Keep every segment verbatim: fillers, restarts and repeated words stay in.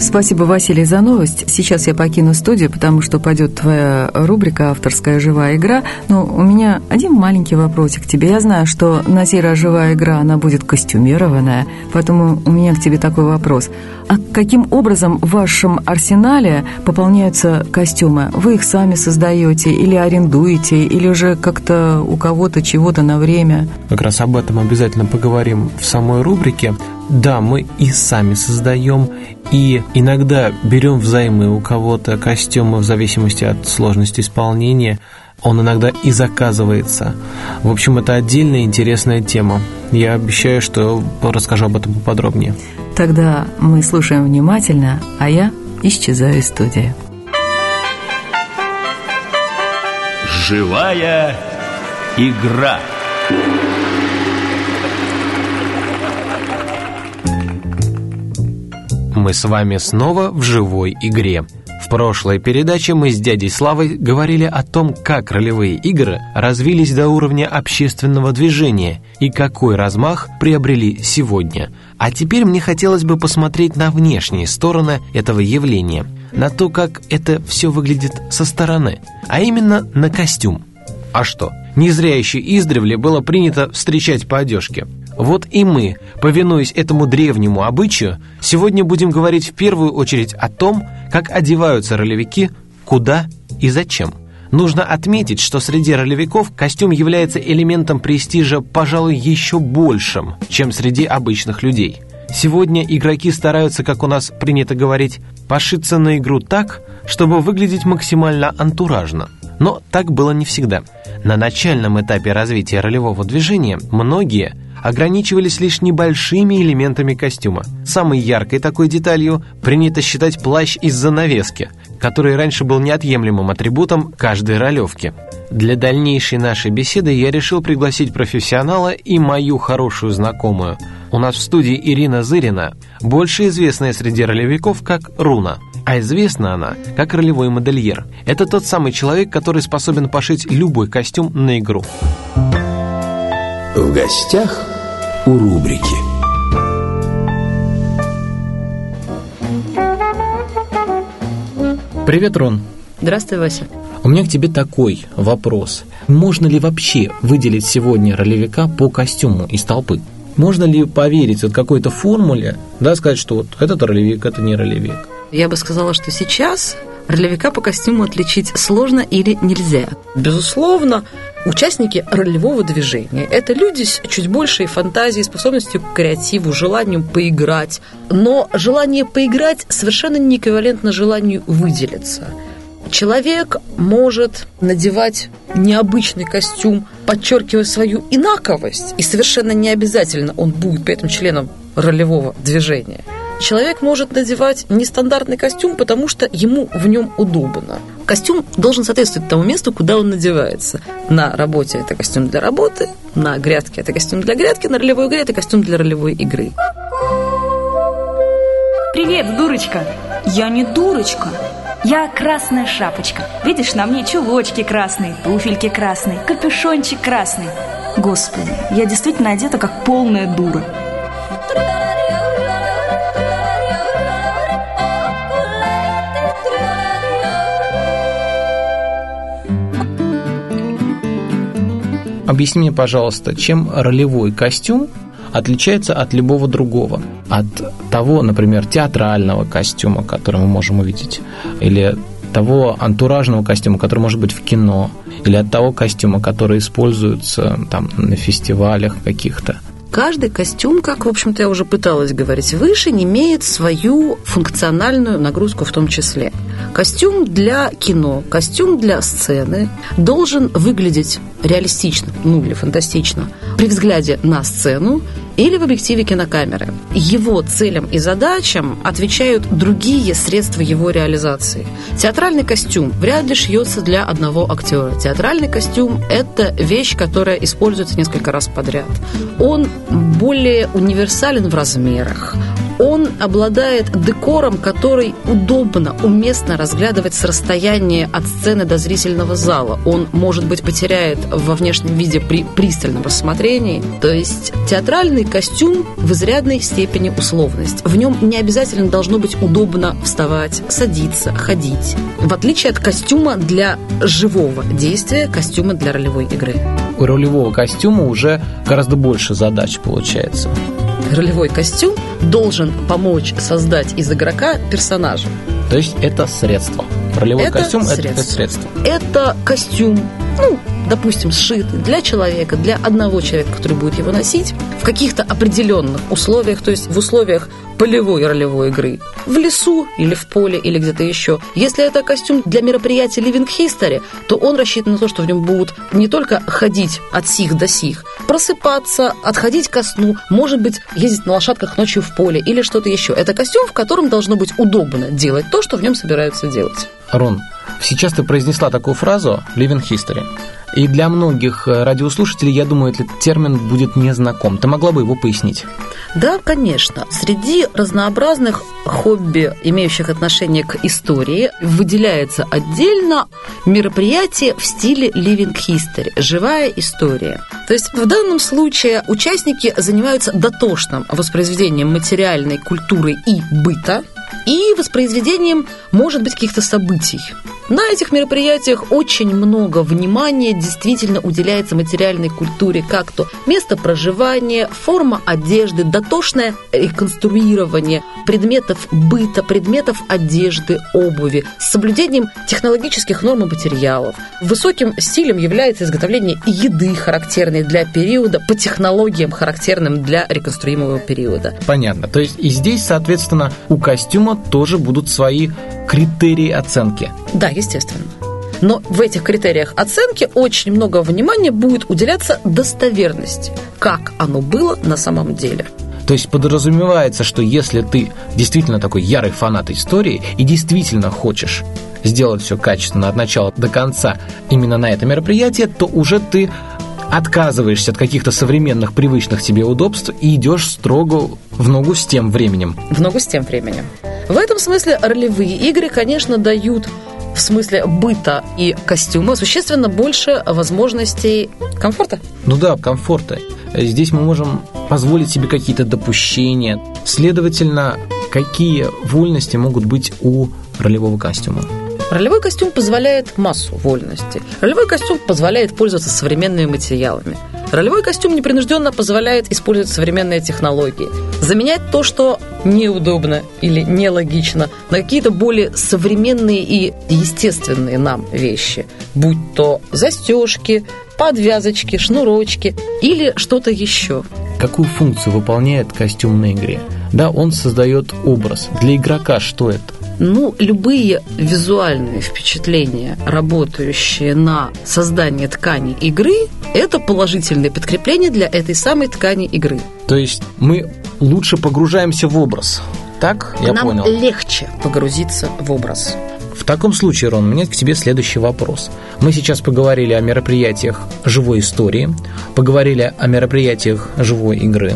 Спасибо, Василий, за новость. Сейчас я покину студию, потому что пойдет твоя рубрика «Авторская живая игра». Но у меня один маленький вопросик к тебе. Я знаю, что на сей раз живая игра, она будет костюмированная, поэтому у меня к тебе такой вопрос. А каким образом в вашем арсенале пополняются костюмы? Вы их сами создаете или арендуете, или же как-то у кого-то чего-то на время? Как раз об этом обязательно поговорим в самой рубрике. Да, мы и сами создаем, и иногда берем взаймы у кого-то костюмы в зависимости от сложности исполнения. Он иногда и заказывается. В общем, это отдельная интересная тема. Я обещаю, что расскажу об этом поподробнее. Тогда мы слушаем внимательно, а я исчезаю из студии. Живая игра. Мы с вами снова в живой игре. В прошлой передаче мы с дядей Славой говорили о том, как ролевые игры развились до уровня общественного движения и какой размах приобрели сегодня. А теперь мне хотелось бы посмотреть на внешние стороны этого явления, на то, как это все выглядит со стороны, а именно на костюм. А что, не зря еще издревле было принято встречать по одежке. Вот и мы, повинуясь этому древнему обычаю, сегодня будем говорить в первую очередь о том, как одеваются ролевики, куда и зачем. Нужно отметить, что среди ролевиков костюм является элементом престижа, пожалуй, еще большим, чем среди обычных людей. Сегодня игроки стараются, как у нас принято говорить, пошиться на игру так, чтобы выглядеть максимально антуражно. Но так было не всегда. На начальном этапе развития ролевого движения многие ограничивались лишь небольшими элементами костюма. Самой яркой такой деталью принято считать плащ из занавески, который раньше был неотъемлемым атрибутом каждой ролевки. Для дальнейшей нашей беседы я решил пригласить профессионала и мою хорошую знакомую. У нас в студии Ирина Зырина, больше известная среди ролевиков как Руна, а известна она как ролевой модельер. Это тот самый человек, который способен пошить любой костюм на игру. В гостях у рубрики. Привет, Рон. Здравствуй, Вася. У меня к тебе такой вопрос. Можно ли вообще выделить сегодня ролевика по костюму из толпы? Можно ли поверить вот какой-то формуле, да, сказать, что вот этот ролевик, это не ролевик? Я бы сказала, что сейчас ролевика по костюму отличить сложно или нельзя. Безусловно, участники ролевого движения – это люди с чуть большей фантазией, способностью к креативу, желанием поиграть. Но желание поиграть совершенно не эквивалентно желанию выделиться. Человек может надевать необычный костюм, подчеркивая свою инаковость, и совершенно не обязательно он будет при этом членом ролевого движения. Человек может надевать нестандартный костюм, потому что ему в нем удобно. Костюм должен соответствовать тому месту, куда он надевается. На работе это костюм для работы, на грядке это костюм для грядки, на ролевой игре это костюм для ролевой игры. Привет, дурочка! Я не дурочка. Я красная шапочка. Видишь, на мне чулочки красные, туфельки красные, капюшончик красный. Господи, я действительно одета как полная дура. Объясни мне, пожалуйста, чем ролевой костюм отличается от любого другого? От того, например, театрального костюма, который мы можем увидеть, или того антуражного костюма, который может быть в кино, или от того костюма, который используется там на фестивалях каких-то. Каждый костюм, как, в общем-то, я уже пыталась говорить выше, имеет свою функциональную нагрузку в том числе. Костюм для кино, костюм для сцены должен выглядеть реалистично, ну или фантастично, при взгляде на сцену или в объективе кинокамеры. Его целям и задачам отвечают другие средства его реализации. Театральный костюм вряд ли шьется для одного актера. Театральный костюм – это вещь, которая используется несколько раз подряд. Он более универсален в размерах. Он обладает декором, который удобно, уместно разглядывать с расстояния от сцены до зрительного зала. Он, может быть, потеряет во внешнем виде при пристальном рассмотрении. То есть театральный костюм в изрядной степени условность. В нем не обязательно должно быть удобно вставать, садиться, ходить. В отличие от костюма для живого действия, костюма для ролевой игры. У ролевого костюма уже гораздо больше задач получается. Ролевой костюм должен помочь создать из игрока персонажа. То есть это средство. Ролевой это костюм средство. это средство. Это костюм, ну, допустим, сшитый для человека, для одного человека, который будет его носить, в каких-то определенных условиях, то есть в условиях полевой ролевой игры, в лесу или в поле или где-то еще. Если это костюм для мероприятия Living History, то он рассчитан на то, что в нем будут не только ходить от сих до сих, просыпаться, отходить ко сну, может быть, ездить на лошадках ночью в поле или что-то еще. Это костюм, в котором должно быть удобно делать то, что в нем собираются делать. Рон, сейчас ты произнесла такую фразу «Living History». И для многих радиослушателей, я думаю, этот термин будет незнаком. Ты могла бы его пояснить? Да, конечно. Среди разнообразных хобби, имеющих отношение к истории, выделяется отдельно мероприятие в стиле Living History, живая история. То есть в данном случае участники занимаются дотошным воспроизведением материальной культуры и быта, и воспроизведением, может быть, каких-то событий. На этих мероприятиях очень много внимания действительно уделяется материальной культуре, как то место проживания, форма одежды, дотошное реконструирование предметов быта, предметов одежды, обуви, с соблюдением технологических норм и материалов. Высоким стилем является изготовление еды, характерной для периода, по технологиям, характерным для реконструируемого периода. Понятно. То есть и здесь, соответственно, у костюма тоже будут свои критерии оценки. Да, естественно. Но в этих критериях оценки очень много внимания будет уделяться достоверности, как оно было на самом деле. То есть подразумевается, что если ты действительно такой ярый фанат истории и действительно хочешь сделать все качественно от начала до конца именно на это мероприятие, то уже ты отказываешься от каких-то современных привычных тебе удобств и идешь строго в ногу с тем временем. В ногу с тем временем. В этом смысле ролевые игры, конечно, дают в смысле быта и костюма существенно больше возможностей комфорта. Ну да, комфорта. Здесь мы можем позволить себе какие-то допущения. Следовательно, какие вольности могут быть у ролевого костюма? Ролевой костюм позволяет массу вольностей. Ролевой костюм позволяет пользоваться современными материалами. Ролевой костюм непринужденно позволяет использовать современные технологии. Заменять то, что неудобно или нелогично, на какие-то более современные и естественные нам вещи. Будь то застежки, подвязочки, шнурочки или что-то еще. Какую функцию выполняет костюм на игре? Да, он создает образ. Для игрока что это? Ну, любые визуальные впечатления, работающие на создание ткани игры, это положительное подкрепление для этой самой ткани игры. То есть мы лучше погружаемся в образ. Так? Я Нам понял. Нам легче погрузиться в образ. В таком случае, Рон, у меня к тебе следующий вопрос. Мы сейчас поговорили о мероприятиях живой истории, поговорили о мероприятиях живой игры.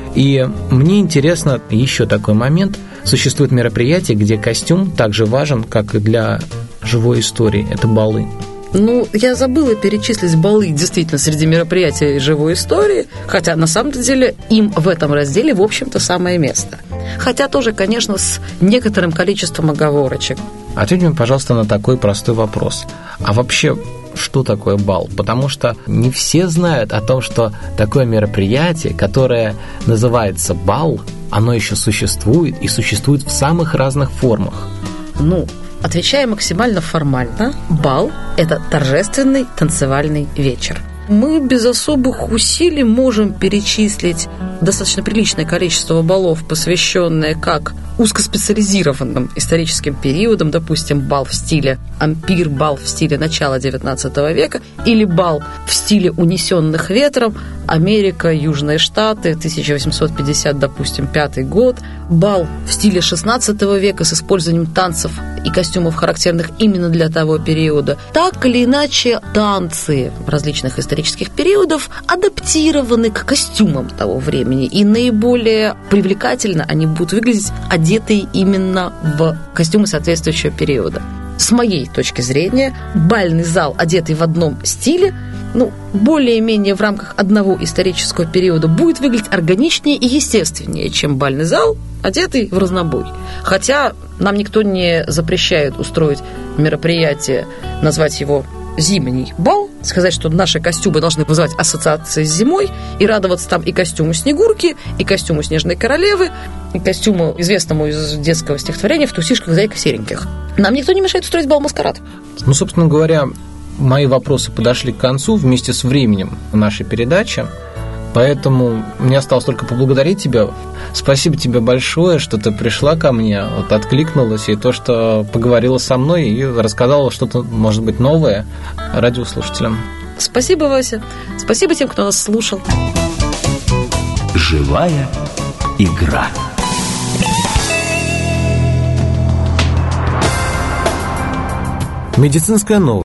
И мне интересно еще такой момент. Существует мероприятие, где костюм так же важен, как и для живой истории. Это балы. Ну, я забыла перечислить балы действительно среди мероприятий живой истории, хотя на самом деле им в этом разделе, в общем-то, самое место. Хотя тоже, конечно, с некоторым количеством оговорочек. Ответь мне, пожалуйста, на такой простой вопрос. А вообще, что такое бал? Потому что не все знают о том, что такое мероприятие, которое называется бал, оно еще существует и существует в самых разных формах. Ну, отвечая максимально формально, бал – это торжественный танцевальный вечер. Мы без особых усилий можем перечислить достаточно приличное количество балов, посвященные как узкоспециализированным историческим периодам, допустим, бал в стиле ампир, бал в стиле начала девятнадцатого века, или бал в стиле унесенных ветром, Америка, Южные Штаты, тысяча восемьсот пятьдесят, допустим, пятый год, бал в стиле шестнадцатого века с использованием танцев и костюмов, характерных именно для того периода. Так или иначе, танцы различных исторических периодов адаптированы к костюмам того времени. времени. И наиболее привлекательно они будут выглядеть одетые именно в костюмы соответствующего периода. С моей точки зрения, бальный зал, одетый в одном стиле, ну, более-менее в рамках одного исторического периода, будет выглядеть органичнее и естественнее, чем бальный зал, одетый в разнобой. Хотя нам никто не запрещает устроить мероприятие, назвать его «Зимний бал», сказать, что наши костюмы должны вызывать ассоциации с зимой, и радоваться там и костюму Снегурки, и костюму Снежной Королевы, и костюму, известному из детского стихотворения «В тусишках зайка сереньких». Нам никто не мешает устроить бал-маскарад. Ну, собственно говоря, мои вопросы подошли к концу вместе с временем нашей передачи, поэтому мне осталось только поблагодарить тебя. Спасибо тебе большое, что ты пришла ко мне, вот откликнулась, и то, что поговорила со мной и рассказала что-то, может быть, новое радиослушателям. Спасибо, Вася. Спасибо тем, кто нас слушал. Живая игра. Медицинская новость.